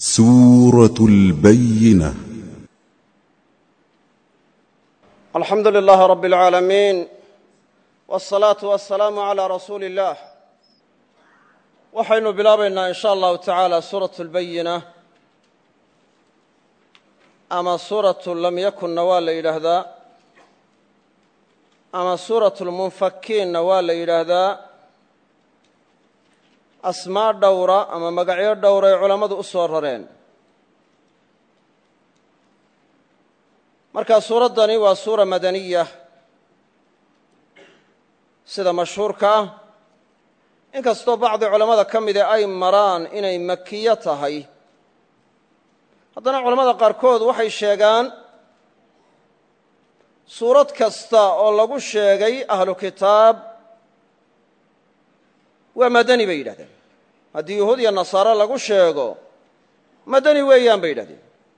سورة البينة. الحمد لله رب العالمين، والصلاة والسلام على رسول الله. waxaynu bilaabaynaa in sha allahu tacaala suuratu lbayina ama suuratu lam yakunna waa la yidhaahdaa ama suuratu lmunfakiinna waa la yidhaahdaa. asmaa dhowra ama magacyo dhowra ay culammadu u soo rareen. markaa suuraddani waa suura madaniya sida mashhuurka ah, inkastoo bacdi culammada ka mida ay maraan inay makiyo tahay, haddana culammada qaarkood waxay sheegaan suurad kasta oo lagu sheegay ahlu kitaab waa madani bay yidhahdeen. haddii yuhuud iyo nasaare lagu sheego madani weeyaan bay yidhahdeen,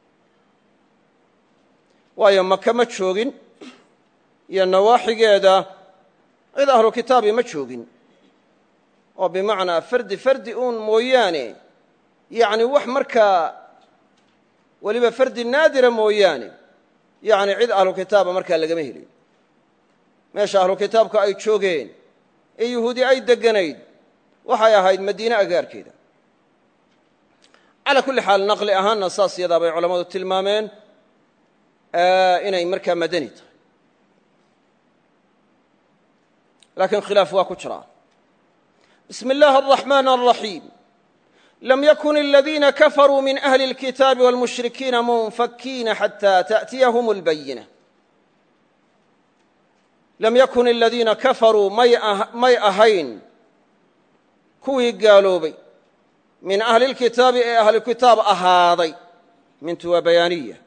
waayo maka ma joogin iyo nawaaxigeeda cid ahlu kitaabi ma joogin, oo bimacnaa fardi uun mooyaane, yacni wax markaa weliba fardi naadira mooyaane, yacni cid ahlu kitaaba markaa lagama helin. meesha ahlu kitaabka ay joogeen ee yuhuudi ay degganayd waxay ahayd madiine agaarkeeda. calaa kulli xaal naqli ahaanna saas yadaa bay culammadu tilmaameen inay markaa madani tahay, laakiin khilaaf waa ku jiraa. bismi اllahi الرaxmaan الraxiim. lam yakun aladiina kafaruu min ahli اlkitaabi wاlmushrikiina munfakiina xataa taأtiyahum اlbayina. lam yakun aladiina kafaruu may ahayn kuwii gaaloobay min ahli اlkitaabi ee ahlukitaab ahaaday, mintu waa bayaaniya,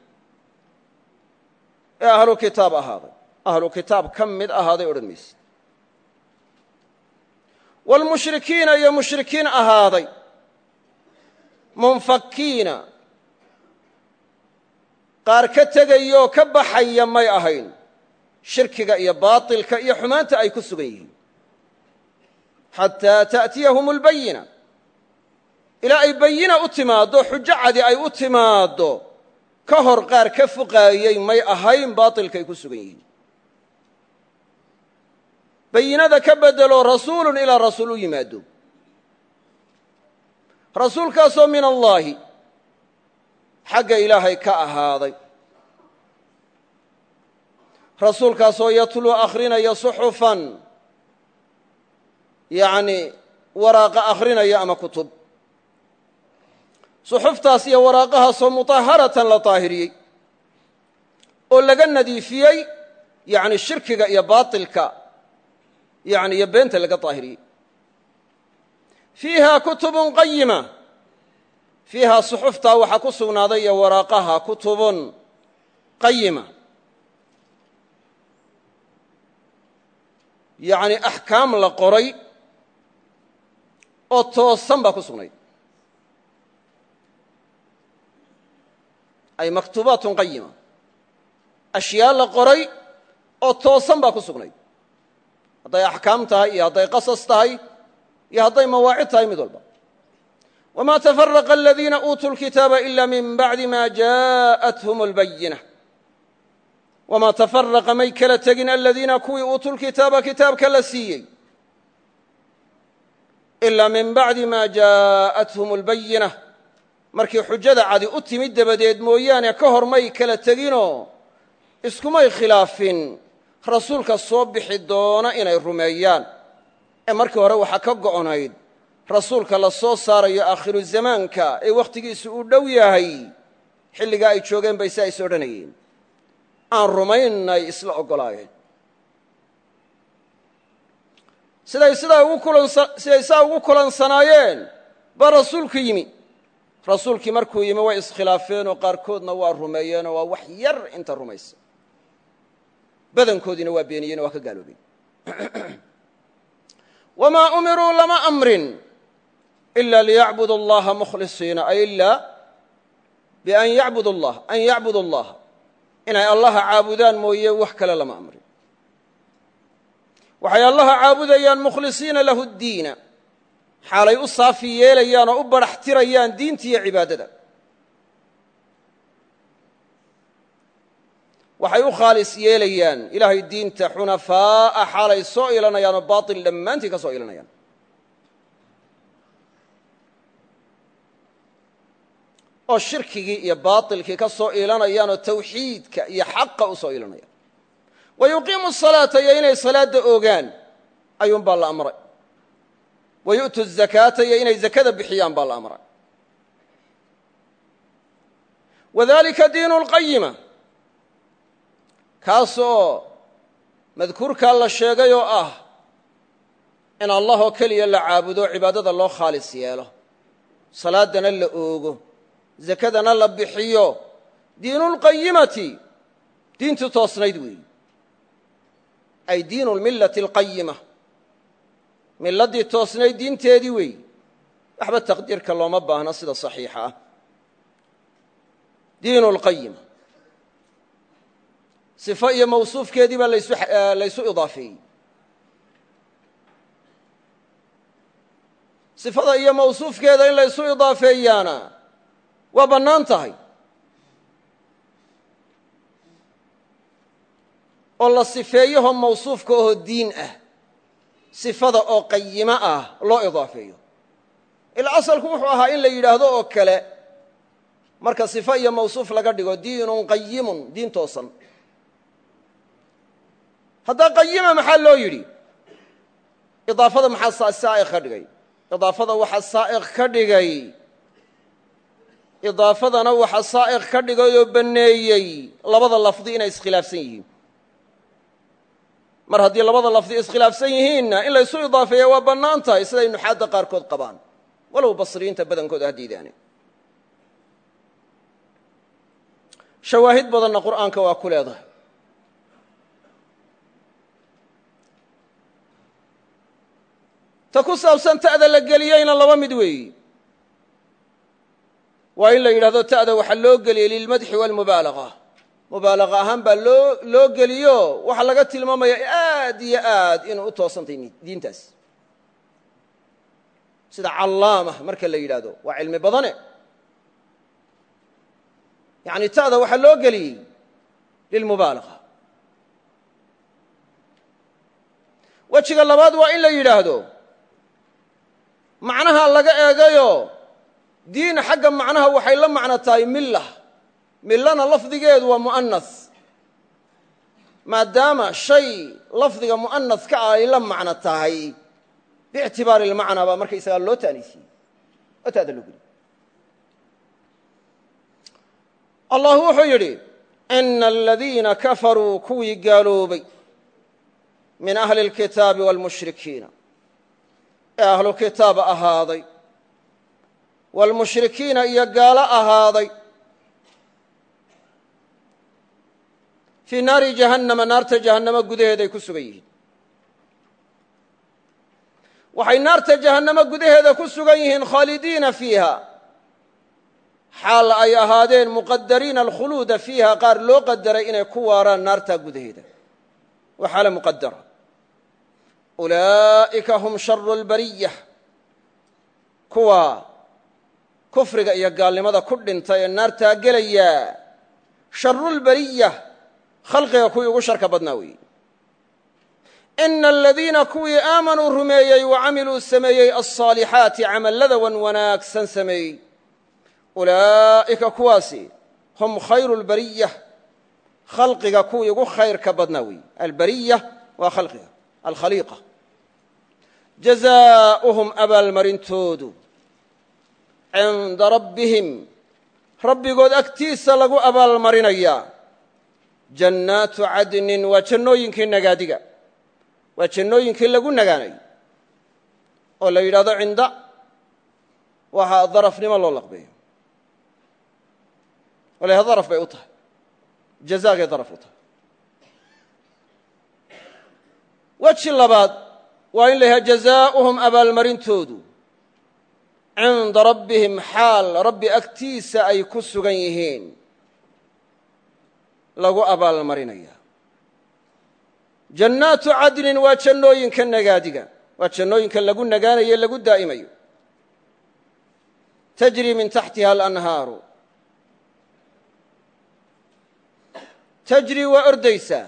ee ahlu kitaab ahaaday, ahlu kitaab ka mid ahaaday odhan mayse. wاlmushrikiina iyo mushrikiin ahaaday, munfakiina qaar ka tegayoo ka baxaya may ahayn shirkiga iyo baaطilka iyo xumaanta ay ku sugan yihiin, xataa ta'tiyahum اlbayina, ilaa ay bayina u timaaddo, xujo cadi ay u timaaddo, ka hor qaar ka fuqaayey may ahayn baaطilkaay ku sugan yihiin. bayinada ka bedelo rasuulun ilaa rasuul u yimaado, rasuulkaasoo min allaahi xagga ilaahay ka ahaaday, rasuulkaasoo yatluu akhrinaya suxufan, yacni waraaqa akhrinaya ama kutub. suxuftaas iyo waraaqahaasoo mutaharatan la taahiriyey oo laga nadiifiyey, yacni shirkiga iyo baatilka yani iyo beenta laga daahiriyey. fiiha kutubun qayima, fiihaa suxuftaa waxaa ku sugnaaday iyo waraaqaha kutubun qayima, yacni axkaam la qoray oo toosan baa ku sugnayd. ay maktuubaatun qayima, ashyaa la qoray oo toosan baa ku sugnayd, hadday axkaam tahay iyo hadday qasas tahay iyo hadday mawaacid tahay mid walba. wamaa tafaraqa aladiina uutuu lkitaaba ila min bacdi ma jaaءathum اlbayina. wamaa tafaraqa may kala tegin aladiina kuwii uutuu lkitaaba kitaabka la siiyey ilaa min bacdi ma jaaءathum اlbayina, markii xujada cadi u timid dabadeed mooyaane ka hor may kala teginoo iskumay khilaafin rasuulka soo bixi doona inay rumeeyaan. ee markii hore waxaa ka go'onayd rasuulka la soo saarayo aakhiru zamaanka ee wakhtigiisu uu dhow yahay, xilligaa ay joogeen bay si is odhanayeen, aan rumaynay isla oggolaayeen. siday saa ugu kulansanaayeen baa rasuulku yimi. rasuulkii markuu yimi way iskhilaafeenoo qaarkoodna waa rumeeyeenoo waa wax yar inta rumaysa, badankoodiina waa beeniyeen oo waa ka gaaloobeen. wamaa umiruu lama amrin ila liyacbudu اllaha mukhlisiina, ay ila bian yacbudu اllah, an yacbudu اllaha, inay allaha caabudaan mooye wax kale lama amrin. waxay allaha caabudayaan mukhlisiina lahu اddiina, xaalay u saafi yeelayaan oo u badhax tirayaan diinta iyo cibaadada. waxay u khaalis yeelayaan ilaahay diinta xunafaa'a xaalay soo ilanayaanoo baatil dhammaantii ka soo ilanayaan. oo shirkigii iyo baatilkii ka soo iilanayaanoo tawxiidka iyo xaqa u soo iilanayaan. wa yuqiimu asalaata iyo inay salaadda oogaan ayuunbaa la amray. wa yu'tu azakaata iyo inay zakada bixiyaan baa la amray. wadalika diinu lqayima, kaasoo madkuurkaa la sheegay oo ah in allah oo keliya la caabudo cibaadada loo khaalis yeelo, salaadana la oogo, zakadana la bixiyo. diinu lqayimati, diintu toosnayd weeyi, ay diinu lmillati alqayima, miladii toosnayd diinteedii weeyi. waxba taqdiirka looma baahna sida saxiixa ah. diinu lqayima, sifo iyo mawsuufkeedii baa laysu idaafeeyey. sifada iyo mawsuufkeeda in laysu idaafeeyaana waa bannaan tahay, oo la sifeeyaho mawsuufka oo diin ah, sifada oo qayimo ah loo idaafeeyo. ila asalku wuxuu ahaa in la yidhaahdo oo kale marka sifo iyo mawsuuf laga dhigo diinun qayimun, diin toosan. haddaa qayima maxaa loo yidhi? idaafada maxaa saa'iq ka dhigay? idaafada waxa saa'iq ka dhigay, idaafadana waxa saa'iq ka dhigay oo banneeyey labada lafdi inay iskhilaafsan yihiin. mar haddii labada lafdi iskhilaafsan yihiinna in laysu idaafeeya waa bannaan tahay, siday nuxaadda qaarkood qabaan, walow basriyiinta badankooda ha diidaane. shawaahid badanna qur'aanka waa ku leedahay. ta ku saabsan ta'da la geliyeyna laba mid weeyi. waa in la yidhahdo ta'da waxaa loo geliyey lilmadxi waalmubaalaqa, mubaalaqa ahaan baa loo geliyo waxaa laga tilmaamaya aad iyo aad inuu u toosantay diintaas. sida callaama marka la yidhaahdo waa cilmi badane, yacni ta'da waxaa loo geliyey lilmubaalaqa. wejiga labaad waa in la yidhaahdo macnaha laga eegayo diin xagga macnaha waxay la macno tahay milla. millana lafdigeedu waa mu'anas, maadaama shay lafdiga mu'anaska ah ay la macno tahay, biictibaari ilmacnaa baa markaysagaa loo ta'niisiyey oo ta'da loo geliy. allah wuxuu yidhi ina aladiina kafaruu kuwii gaaloobay min ahli اlkitaabi wاlmushrikiina ee ahlu kitaaba ahaaday, wاlmushrikiina iyo gaalo ahaaday, fii naari jahannama, naarta jahannamo gudaheeday ku sugan yihiin. waxay naarta jahannamo gudaheeda ku sugan yihiin khaalidiina fiiha, xaal ay ahaadeen muqadariina alkhuluuda fiiha, qaar loo qadaray inay ku waaraan naartaa gudaheeda. waa xaalo muqadara. ulaa'ika hum sharu lbariya, kuwa kufriga iyo gaalnimada ku dhintay ee naartaa gelaya sharulbariya, khalqiga kuwii ugu sharka badnaa weeye. ina aladiina kuwii aamanuu rumeeyey wa camiluu sameeyey alصaalixaati, camallada wan wanaagsan sameeyey, ulaa'ika kuwaasi hum khayru lbariya, khalqiga kuwii ugu khayrka badnaa weeye. albariya waa khalqiga, alkhaliiqa. jazaa'uhum abaalmarintoodu cinda rabbihim, rabbigood agtiisa lagu abaalmarinayaa. jannaatu cadnin waa jannooyinkii nagaadiga, waa jannooyinkii lagu nagaanay oo la yidhahdo cinda waxaa darafnimo loo laqbeeyo, walaha daraf bay u tahay, jazaagay daraf u tahay. weji labaad waa in la yahay jazaa'uhum abaalmarintoodu cinda rabbihim, xaal rabbi agtiisa ay ku sugan yihiin, lagu abaalmarinaya. jannaatu cadnin waa jannooyinka nagaadiga, waa jannooyinka lagu nagaanayo lagu daa'imayo. tajri min taxtiha alanhaaru, tajri waa ordaysaa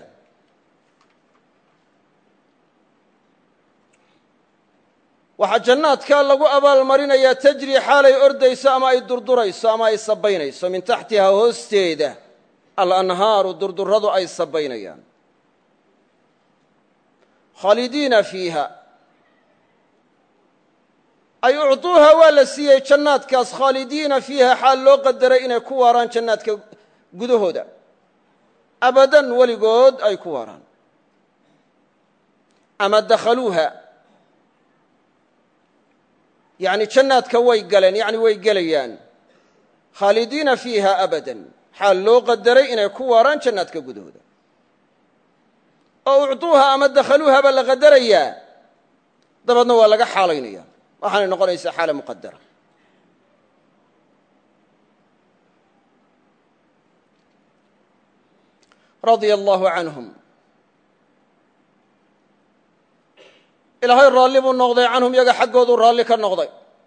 waxaa jannaadka lagu abaalmarinayaa tajri xaalay ordayso ama ay durdurayso ama ay sabaynayso min taxtihaa hoosteeda alanhaaru durduradu ay sabaynayaan khaalidiina fiiha ay ucطuuha waa la siiyey jannaadkaas khaalidiina fiiha xaal loo qadaray inay ku waaraan jannaadka gudahooda abadan weligood ay ku waaraan ama dakhaluuha yani jannaadka way galeen yani way gelayaan khaalidiina fiiha abadan xaal loo qadaray inay ku waaraan jannaadka gudahooda oo ucطuuha ama dakhaluuha baa la qadarayaa dabeedna waa laga xaalaynaya waxaanay noqonaysaa xaala muqadara radia allahu canhum ilaahay raalli buu noqday canhum yaga xaggooduu raalli ka noqday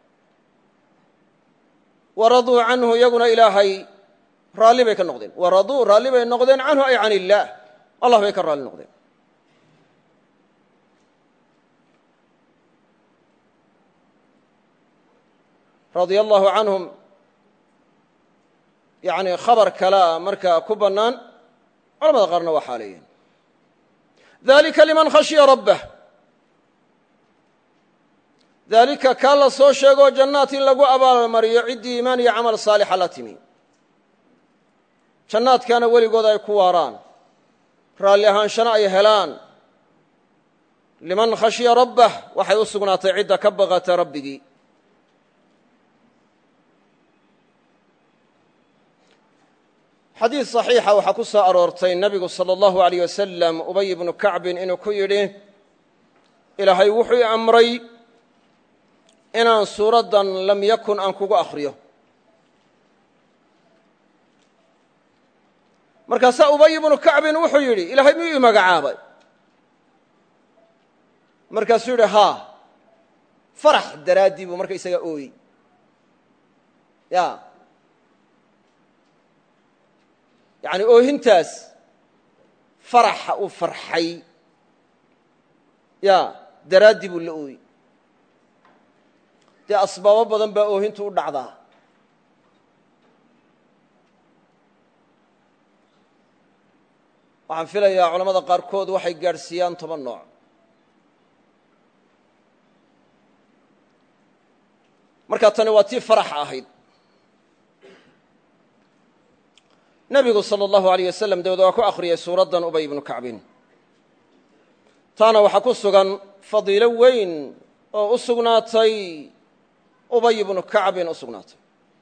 waraduu canhu iyaguna ilaahay raalli bay ka noqdeen waraduu raalli bay noqdeen canhu ay can illaah allah bay ka raalli noqdeen radia allahu canhum yani khabar kalea markaa ku bannaan culamada qaarna waa xaaleeyeen dalika liman khashiya rabbah daalika kaa la soo sheegoo jannaat in lagu abaalmariyo ciddii iimaan iyo camal saalixa la timi jannaadkaana weligood ay ku waaraan raalli ahaanshana ay helaan liman khashiya rabbah waxay u sugnaatay cidda ka baqata rabbigii xadiis صaxiixa waxaa ku soo aroortay nebigu salى اllahu عaleyh wasalam ubay ibnu kacbin inuu ku yidhi ilaahay wuxuu i amray inaan suuraddan lam yakun aan kugu akhriyo markaasaa ubay ibnu kacbin wuxuu yidhi ilaahay miyuu i magacaabay markaasuu yidhi haa farax daraaddii buu marka isaga ooyey ya yacni oohintaas faraxa uu farxay ya daraaddii buu la ooyey dee asbaabo badan baa oohintu u dhacdaa waxaan filayaa culamada qaarkood waxay gaadhsiiyaan 10 nooc markaa tani waa tii faraxa ahayd nebigu salى اllahu عaleyh wasalam dabeed waa ku akhriyay suuraddan ubay ibnu kacbin taana waxaa ku sugan fadiilo weyn oo u sugnaatay ubay ibnu kacbin u sugnaatay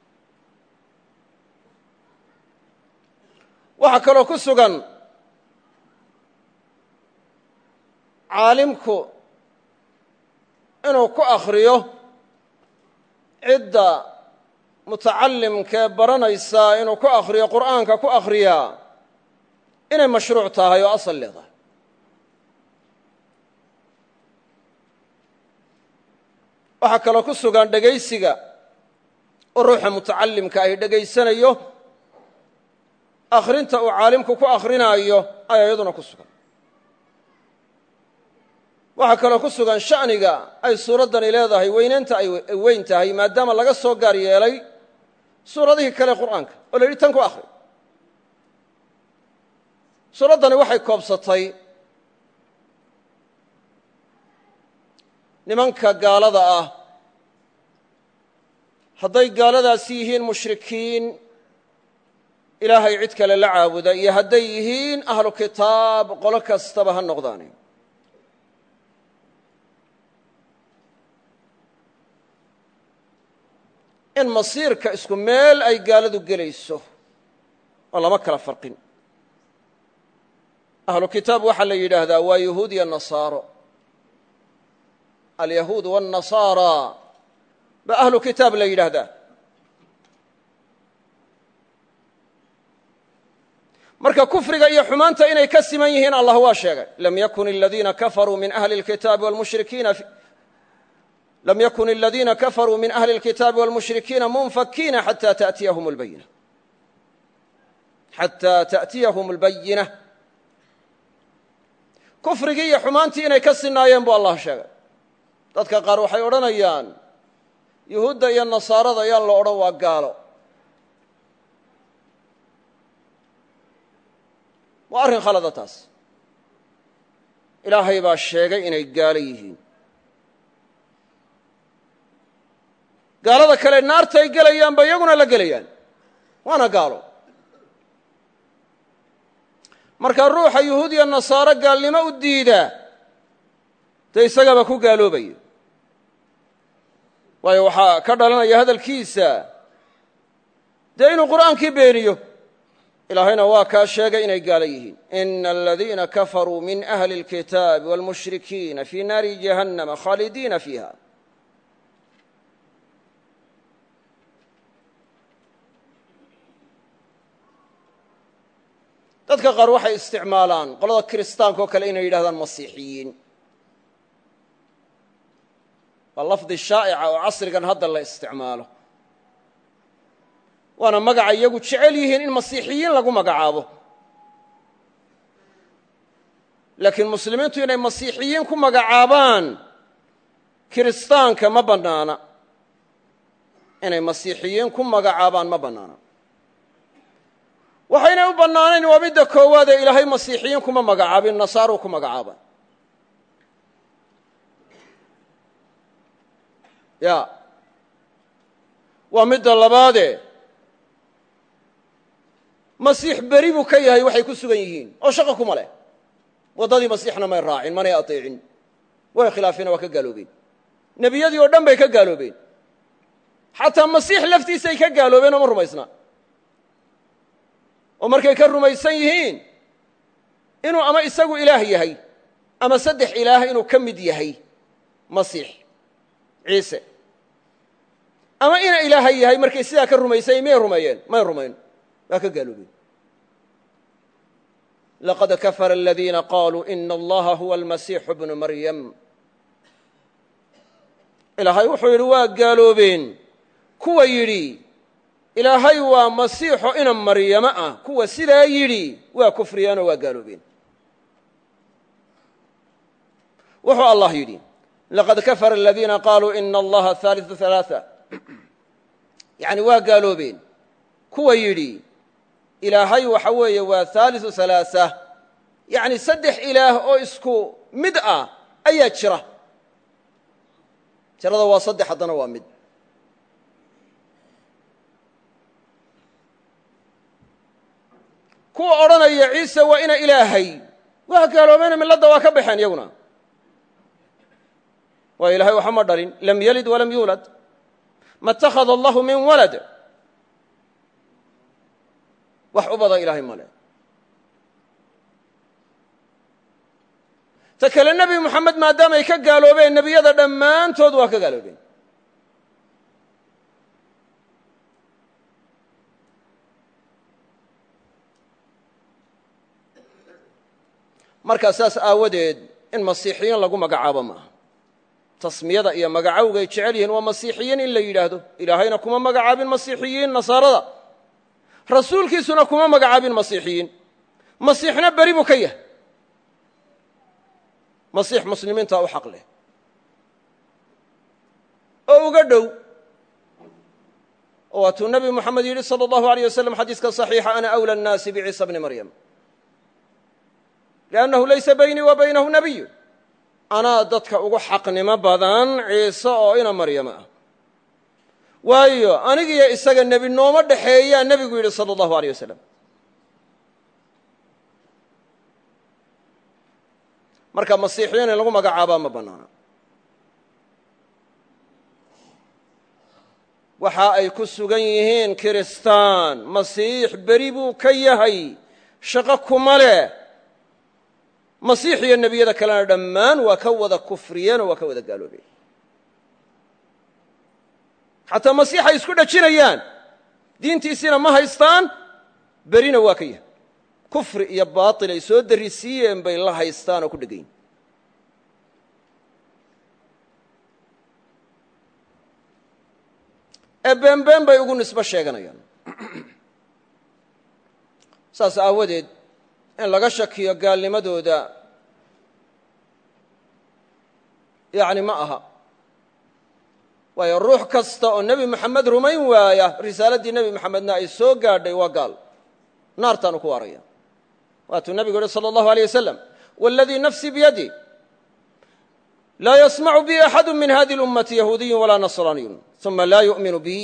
waxaa kaloo ku sugan caalimku inuu ku akhriyo cidda mutacallimkee baranaysaa inuu ku akhriyo qur'aanka ku akhriyaa inay mashruuc tahay oo asal leedahay waxaa kaloo ku sugan dhegaysiga oo ruuxa mutacallimka ay dhegaysanayo akhrinta uu caalimku ku akrinaayo ayaa iyaduna ku sugan waxaa kaloo ku sugan sha'niga ay suuraddani leedahay weynaynta ay weyn tahay maadaama laga soo gaar yeelay suuradihii kale qur'aanka oo la yidhi tan ku akhri suuraddani waxay koobsatay nimanka gaalada ah hadday gaaladaasi yihiin mushrikiin ilaahay cid kale la caabuda iyo hadday yihiin ahlu kitaab qolo kastaba ha noqdaani in masiirka isku meel ay gaaladu gelayso oo lama kala farqin ahlu kitaab waxaa la yidhaahdaa waa yahuud iyo nasaaro alyahuud wاnnasaara ba ahlu kitaab la yidhaahdaa marka kufriga iyo xumaanta inay ka siman yihiin allah waa sheegay lam yakun aladiina kafaruu min ahli اlkitaabi wاlmushrikiina munfakiina xatى taأtiyahum اlbayina xataa ta'tiyahum albayinah kufrigii iyo xumaantii inay ka sinaayeen buu allah sheegay. dadka qaar waxay odhanayaan yuhuudda iyo nasaarada ayaan la odhan waa gaalo. waa arrin khalada taas. ilaahay baa sheegay inay gaalo yihiin. gaalada kale naartay gelayaanba iyaguna la gelayaan, waana gaalo. marka ruuxa yuhuud iyo nasaaro gaalnimo u diidaa dee isagaba ku gaaloobaya, waayo waxaa ka dhalanaya hadalkiisa dee inuu qur'aankii beeniyo. ilaahayna waa kaa sheegay inay gaalo yihiin. ina aladiina kafaruu min ahli اlkitaabi wاlmushrikiina fii naari jahannama khaalidiina fiiha. dadka qaar waxay isticmaalaan qolada kiristaanka oo kale inay yidhahdaan masiixiyiin. waa lafdi shaa'ica oo casrigan hadda la isticmaalo, waana magaca iyagu jecel yihiin in masiixiyiin lagu magacaabo. laakiin muslimiintu inay masiixiyiin ku magacaabaan kiristaanka ma bannaana. inay masiixiyiin ku magacaabaan ma bannaana. waxaynay u bannaanayn waa midda koowaad ee ilaahay masiixiyiin kuma magacaabin, nasaaruu ku magacaaba. ya waa midda labaadee masiix beri buu ka yahay waxay ku sugan yihiin oo shaqo kuma leh. waddadii masiixna may raacin, manay ateecin, way khilaafeen, waa ka gaaloobeen. nebiyadii oo dhan bay ka gaaloobeen. xataa masiix laftiisay ka gaaloobeen oo ma rumaysnaa. oo markay ka rumaysan yihiin inuu ama isagu ilaah yahay ama saddex ilaah inuu ka mid yahay masiix ciise, ama ina ilaahay yahay, markay sidaa ka rumaysan yihin miyay rumeeyeen? may rumayn, waa ka gaaloobeen. laqad kafara aladiina qaluu ina allaha huwa almasiixu bnu maryam. ilaahay wuxuu yidhi waa gaaloobeen kuwa yidhi ilaahay waa masiixo ina maryamo ah. kuwa sidaa yidhi waa kufriyeenoo waa gaaloobeen. wuxuu allah yidhi laqad kafara aladiina qaluu ina allaha haaliثu ثalaaثa. yani waa gaaloobeen kuwa yidhi ilaahay waxa weeye waa haaliثu ثalaaثa, yani saddex ilaah oo isku mid ah ayaa jira. tirada waa saddex, haddana waa mid. kuwa odhanaya ciise waa ina ilaahay waa gaaloobeen, milladda waa ka baxeen iyaguna. waa ilahay waxa ma dhalin, lam yalid walam yuulad, ma اtakhada allahu min walad. wax u bada ilaahay ma leh. ta kale nebi moxamed maadaamay ka gaaloobeen, nebiyada dhammaantood waa ka gaaloobeen. markaa saas aawadeed in masiixiyiin lagu magacaabo maaha. tasmiyada iyo magacowgay jecel yihiin waa masiixiyiin in la yidhaahdo. ilaahayna kuma magacaabin masiixiyiin nasaarada, rasuulkiisuna kuma magacaabin masiixiyiin. masiixna beri buu ka yahay. masiix muslimiintaa u xaq leh oo uga dhow. oo waatuu nebi moxamed yidhi salى اllahu عalيه waslm xadiiska صaxiixa ana أwlى الnaasi bciisa bni maryam liannahu laysa baynii wa baynahu nabiyu. anaa dadka ugu xaqnimo badan ciise oo ina maryama ah, waayo anigiyo isaga nebi nooma dhexeeyaa nebigu yidhi salى اllahu عalيه waslm. marka masiixiyiin in lagu magacaabaa ma bannaana. waxa ay ku sugan yihiin kiristaan, masiix beri buu ka yahay, shaqo kuma leh. masiix iyo nebiyada kalena dhammaan waa ka wada kufriyeen oo waa ka wada gaaloobeen. xataa masiixay isku dhajinayaan, diintiisiina ma haystaan, berina waa ka yahay. kufri iyo baatil ay soo darisiiyeen bay la haystaan oo ku dhegayn. ee beenbeen bay ugu nisbo sheeganayaan. saas aawadeed in laga shakiyo gaalnimadooda yacni ma aha waayo ruux kasta oo nebi moxamed rumayn waaya risaaladii nebi moxamedna ay soo gaadhay waa gaal naartaanu ku waaraya waatuu nebigu yihi salى اllahu alيyه wasalam wاladii nafsii biyadi laa yasmacu bi axadu min hadihi اlummati yahuudiyu walaa nasraaniyu uma laa yu'minu bi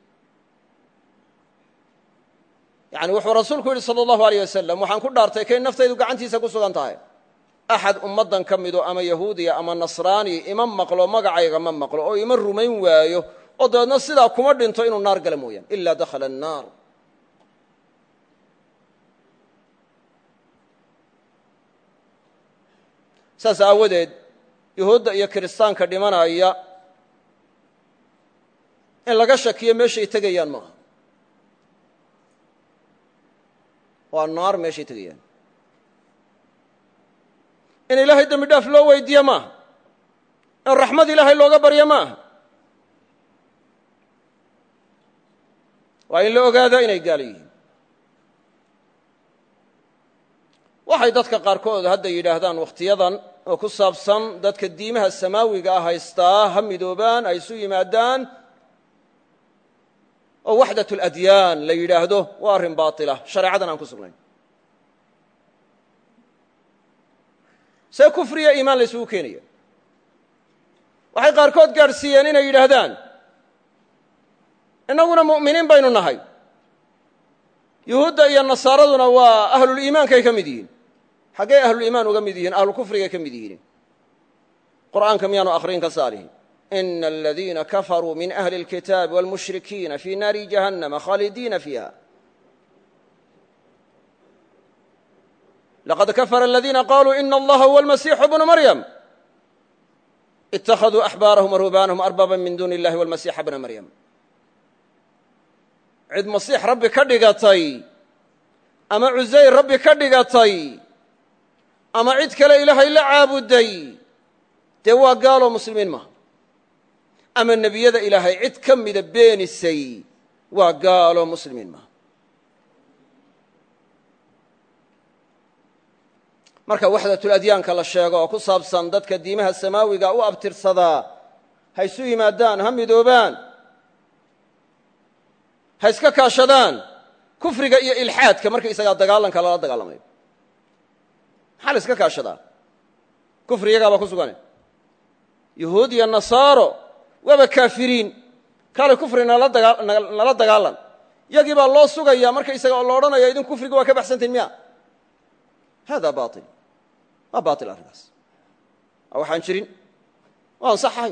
yani wuxuu rasuulku yidhi salى اllahu alيyه wasalam waxaan ku dhaartay kay naftaydu gacantiisa ku sugan tahay axad ummaddan ka mido ama yahuudiya ama nasraani ima maqlo magacayga ma maqlo oo ima rumayn waayo oo dabeedna sidaa kuma dhinto inuu naar gala mooyaan ilaa dakhala الnaar saas aawadeed yuhuudda iyo kiristaanka dhimanaya in laga shakiyo meeshay tegayaan maaha waa naar meeshay tegayaan in ilaahay dembi dhaaf loo weydiiye maaha in raxmad ilaahay looga baryo maaha waa in la ogaadaa inay gaalo yihiin waxay dadka qaarkood hadda yidhaahdaan wakhtiyadan oo ku saabsan dadka diimaha samaawiga ah haystaa ha midoobaan ay isu yimaadaan oo waxdat اladyaan la yidhaahdo waa arrin baطila shareecadan aan ku sugnayn see kufriya iimaan la ysugu keenaya waxay qaarkood gaadhsiiyeen inay yidhaahdaan innaguna mu'miniin baynu nahay yuhuudda iyo nasaaraduna waa ahluliimaankay ka mid yihiin xaggay ahluliimaan uga mid yihiin ahlukufrigay ka mid yihiin qur'aanka miyaanu akhriin ka saalihin ina aladiina kafaruu min ahli اlkitaabi wاlmushrikiina fii naari jahannama khaalidiina fiiha laqad kafara aladiina qaluu ina allaha huwa almasiixu bnu maryam ittakhaduu axbaarahum waruhbaanahum arbaba min duuni illahi walmasiixa bna maryam cid masiix rabbi ka dhigatay ama cusayr rabbi ka dhigatay ama cid kale ilaahay la caabuday dee waa gaaloo muslimiin maaha ama nebiyada ilaahay cid ka mida beenisay waa gaaloo muslimiin maaha marka waxdatladyaanka la sheego oo ku saabsan dadka diimaha samaawiga u abtirsadaa ha isu yimaadaan ha midoobaan ha iska kaashadaan kufriga iyo ilxaadka markaysagaa dagaalanka lala dagaalamayo maxaa la iska kaashadaa kufri iyagaabaa ku sugane yuhuud iyo nasaaro waaba kaafiriin kaalay kufri nala dagaalan yagii baa loo sugaya markaysaga oo la odhanaya idin kufriga waa ka baxsantahin miya hada bail waa bail arrinkaas waa waxaan jirin waan sax ahayn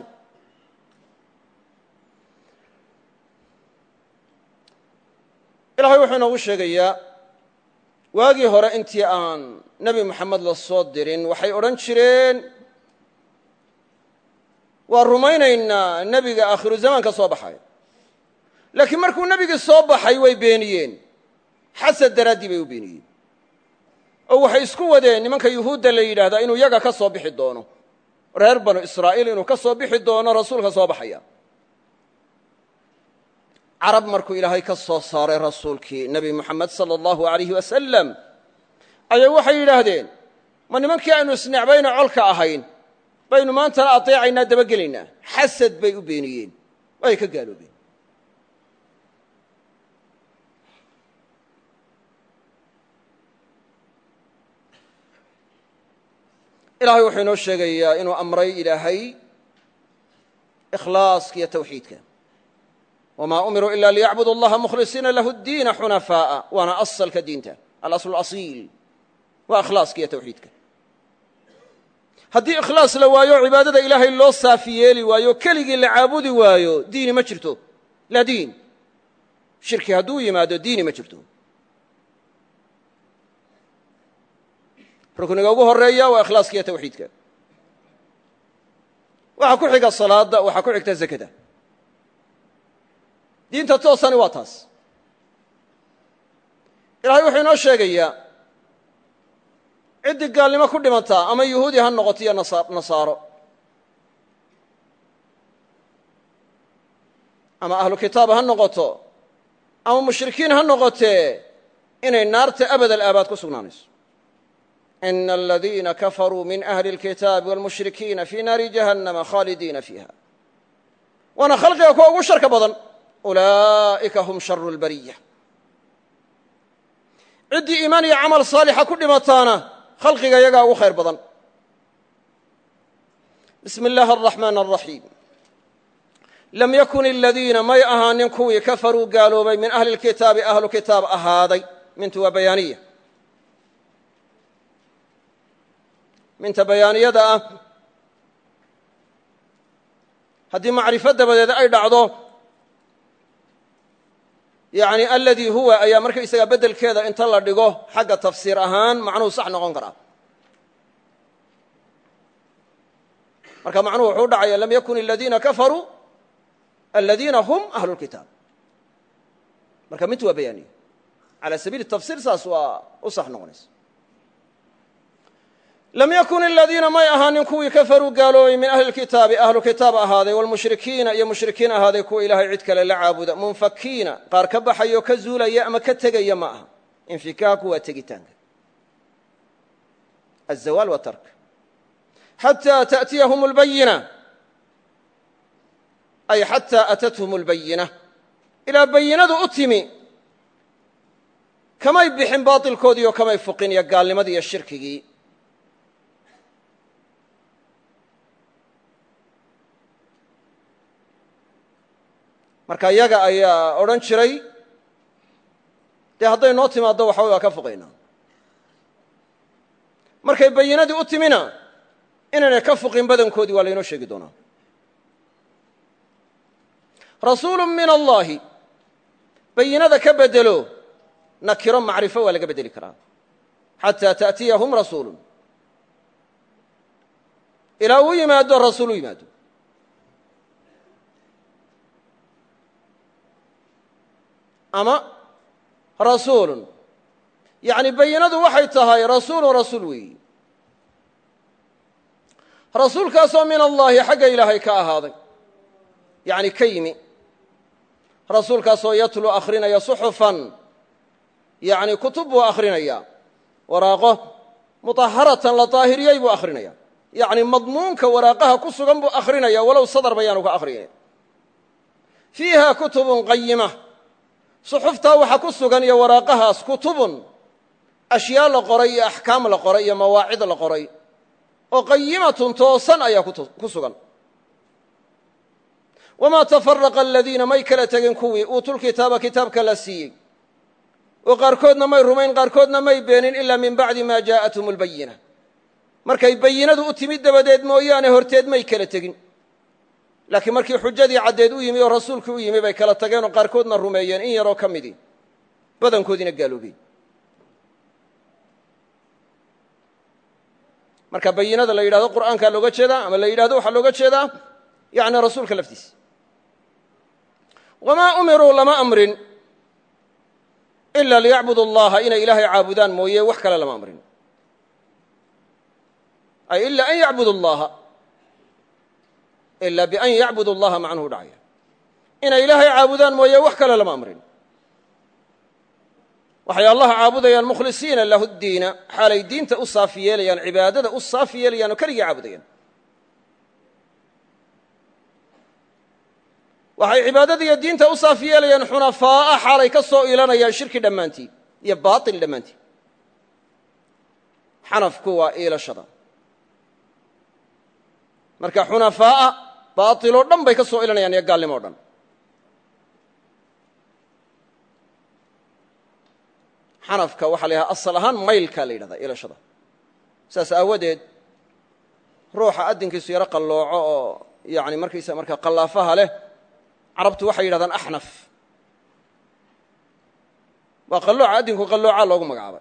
ilahay wuxuu inoogu sheegayaa waagii hore intii aan nebi moxamed la soo dirin waxay odhan jireen waa rumaynaynaa nebiga aakhiru zamaan ka soo baxay laakiin markuu nebigii soo baxay way beeniyeen xasad daraaddii bay u beeniyeen oo waxay isku wadeen nimanka yuhuudda la yidhaahdaa inuu yaga ka soo bixi doono reer banu israa'iil inuu ka soo bixi doono rasuulka soo baxaya carab markuu ilaahay ka soo saaray rasuulkii nebi moxamed sala allahu alayhi wasalam ayay waxay yidhaahdeen ma nimankii aynu isnecbayna colka ahayn baynu maantana adeecaynaa dabagelaynaa xasad bay u beeniyeen way ka gaaloobeen ilahay wuxuu inoo sheegayaa inuu amray ilaahay ikhlaaska iyo tawxiidka wma umiruu ila liyacbudu allaha mukhlisiina lahu اdiina xunafaaءa waana asalka diinta alasl اasiil waa ikhlaaska iyo tawxiidka haddii ikhlaas la waayo cibaadada ilaahay loo saafi yeeli waayo keligii la caabudi waayo diini ma jirto laa diin shirki hadduu yimaado diini ma jirto rukniga ugu horeeya waa ikhlaaska iyo tawxiidka waxaa ku xiga salaada waxaa ku xigta zakada diinta toosani waa taas ilahay wuxuu inoo sheegayaa ciddii gaalnimo ku dhimantaa ama yuhuudi ha noqoto iyo nasaaro ama ahlu kitaab ha noqoto ama mushrikiin ha noqotee inay naarta abad alaabaad ku sugnaanayso. ina aladiina kafaruu min ahli اlkitaabi wاlmushrikiina fii naari jahannama khaalidiina fiiha. waana khalqiga kuwa ugu sharka badan. ulaa'ika hum sharu اlbariya. ciddii iimaan iyo camal saalixa ku dhimataana khalqiga yagaa ugu khayr badan. bismi اllahi الraxmaan الraxiim. lam yakun aladiina may ahaanin kuwii kafaruu gaaloobay min ahli اlkitaabi ahlu kitaab ahaaday. mintu waa bayaaniya. minta bayaaniyada ah haddii macrifo dabadeed ay dhacdo yani aladii huwa ayaa markaysagaa beddelkeeda inta la dhigo xagga tafsiir ahaan macnuhu sax noqon karaa. marka macnuhu wuxuu dhacaya lam yakun aladiina kafaruu aladiina hum ahlu lkitaab. marka mintu waa bayaaniya cala sabiili tafsiir saas waa u sax noqonaysa. lam yakun aladiina may ahaanin kuwii kafaruu gaaloobay min ahli lkitaabi ahlu kitaab ahaaday waalmushrikiina iyo mushrikiin ahaaday kuwa ilaahay cid kale la caabuda munfakiina qaar ka baxayo ka zuulaya ama ka tegaya ma aha. infikaaku waa tegitaanka azawaal wa tark xataa ta'tiyahum اlbayina ay xataa atathum اlbayina ilaa bayinadu u timi kamay bixin baatilkoodii oo kamay fuqin iyo gaalnimadii iyo shirkigii. marka iyaga ayaa odhan jiray dee hadday noo timaaddo waxaway waa ka fuqaynaa. markay bayinadii u timina inaynay ka fuqin badankoodii waa laynoo sheegi doonaa. rasuulu min allahi bayinada ka bedelo nakiro macrifo waa laga bedeli karaa. xataa ta'tiyahum rasuulu ilaa uu yimaado rasuul u yimaado. ama rasuulun yani bayinadu waxay tahay rasuulun rasuul weeyi. rasuulkaasoo min allahi xagga ilaahay ka ahaaday yani ka yimi. rasuulkaasoo yatlu akhrinaya suxufan yani kutub buu akhrinaya waraaqo muطaharatan la daahiriyey buu akhrinaya. yani madmuunka waraaqaha ku sugan buu akhrinaya walow sadar bayaanu ka akhriyay. fiiha kutubun qayima suxuftaa waxaa ku sugan iyo waraaqahaas kutubun ashyaa la qoray iyo axkaam la qoray iyo mawaacid la qoray oo qayimatun toosan ayaa ku sugan. wamaa tafaraqa aladiina may kala tegin kuwii uutulkitaaba kitaabka la siiyey oo qaarkoodna may rumayn qaarkoodna may beenin ilaa min bacdi maa jaa'athum اlbayina markay bayinadu u timid dabadeed mooyaane horteed may kala tegin. laakiin markii xujadii caddeed u yimi oo rasuulkii u yimi bay kala tageenoo qaarkoodna rumeeyeen in yaroo ka midii badankoodiina gaaloobeen. marka bayinada la yidhahdo qur'aankaa looga jeedaa ama la yidhahdo waxaa looga jeedaa yani rasuulka laftiisa. wamaa umiruu lama amrin ila liyacbudu allaha inay ilaahay caabudaan mooye wax kale lama amrin. ay ila an yacbudu allaha ila bian yacbudu allaha macnuhu dhacaya inay ilaahay caabudaan mooye wax kale lama amrin. waxay allaha caabudayaan mukhlisiina lahu diina xaalay diinta u saafi yeelayaan cibaadada u saafi yeelayaan oo keligii caabudayaan. waxay cibaadada iyo diinta u saafi yeelayaan xunafaa'a xaalay ka soo iilanayaan shirki dhammaantii iyo baatil dhammaantii. xanafku waa iilashada. marka xunafaa'a baatiloo dhan bay ka soo ilanayaan iyo gaalnimo o dhan. xanafka waxaa la yidhaha asal ahaan maylkaa la yidhahdaa ilashada. saas aawadeed ruuxa addinkiisu yaro qallooco oo yani markaysa markaa qallaafaha leh carabtu waxay yidhahdaan axnaf. waa qallooca addinku qalloocaa loogu magacaabay.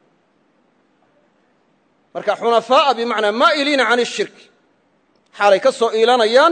marka xunafaa'a bimacnaa maa'iliina can ishirk xaalay ka soo iilanayaan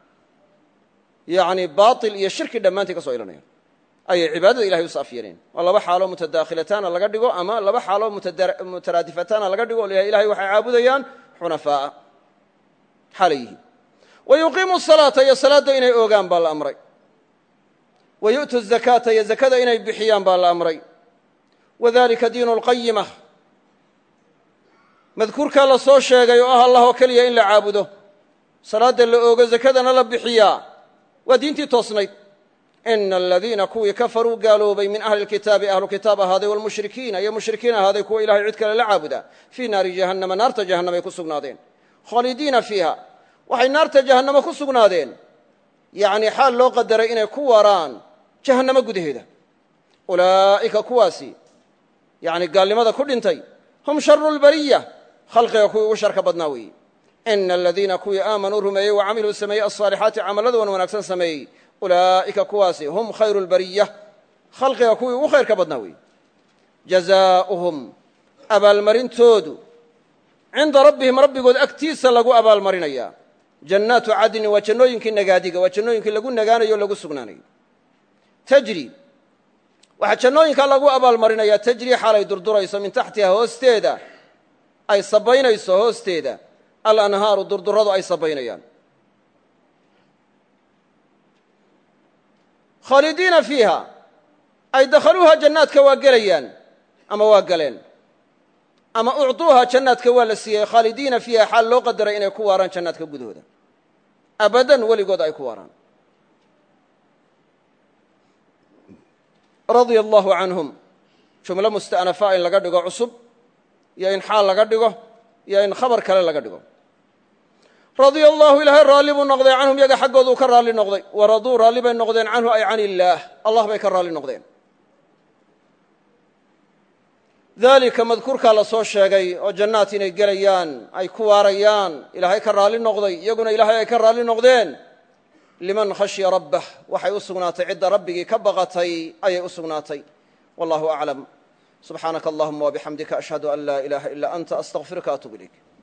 yani baatil iyo shirki dhammaantii ka soo iilanayaan ayay cibaadada ilahay u saaf yeeleen. waa laba xaaloo mutadaakhilataana laga dhigo ama laba xaaloo mutaraadifataana laga dhigo o ilahay waxay caabudayaan xunafaa'a xaalay yihiin. wa yuqiimu salaata iyo salaadda inay oogaan baa la amray. wa yu'tu zakaata iyo zakada inay bixiyaan baa la amray. wadalika diinu lqayimah madkuurkaa la soo sheegay oo ah allah oo keliya in la caabudo salaadda la oogo zakadana la bixiyaa waa diintii toosnayd ina aladiina kuwii kafaruu gaaloobay min ahli lkitaabi ahlu kitaab ahaaday walmushrikiina iyo mushrikiin ahaaday kuwa ilahay cid kale la caabuda fii naari jahannama naarta jahannamay ku sugnaadeen khaalidiina fiiha waxay naarta jahannamo ku sugnaadeen yacni xaal loo qadaray inay ku waaraan jahannamo gudaheeda ulaa'ika kuwaasi yacni gaalnimada ku dhintay hum sharu lbariya khalqiga kuwii ugu sharka badnaa weeye ina aladiina kuwii aamanuu rumeeyey wa camiluu sameeyey alصaalixaati camallada wan wanaagsan sameeyey ulaa'ika kuwaasi hum khayru lbariya khalqiga kuwii ugu khayrka badnaa weeye jazaa'uhum abaalmarintoodu cinda rabbihim rabbigood agtiisa lagu abaalmarinayaa jannaatu cadnin waa jannooyinkii nagaadiga waa jannooyinkii lagu nagaanayo o lagu sugnaanayo tajri waxaa jannooyinka lagu abaalmarinayaa tajri xaalay durdurayso min taxtiha hoosteeda ay sabaynayso hoosteeda alanhaaru durduradu ay sabaynayaan khaalidiina fiiha ay dakhaluuha jannaadka waa gelayaan ama waa galeen ama ucطuuha jannaadka waa la siiyey khaalidiina fiiha xaal loo qadaray inay ku waaraan jannaadka gudahooda abadan weligood ay ku waaraan radia allahu canhum jumlo musta'nafa in laga dhigo cusub iyo in xaal laga dhigo iyo in khabar kale laga dhigo radia allahu ilaahay raalli buu noqday canhum yaga xaggooduu ka raalli noqday waraduu raalli bay noqdeen canhu ay can illaah allah bay ka raalli noqdeen dalika madkuurkaa la soo sheegay oo jannaat inay gelayaan ay ku waarayaan ilaahay ka raalli noqday iyaguna ilaahay ay ka raalli noqdeen liman khashya rabbah waxay u sugnaatay cidda rabbigii ka baqatay ayay u sugnaatay wallahu aclam subxaanaka allahuma wabixamdika ashhadu an laa ilaaha ilaa anta astaqfiruka atuub ilayk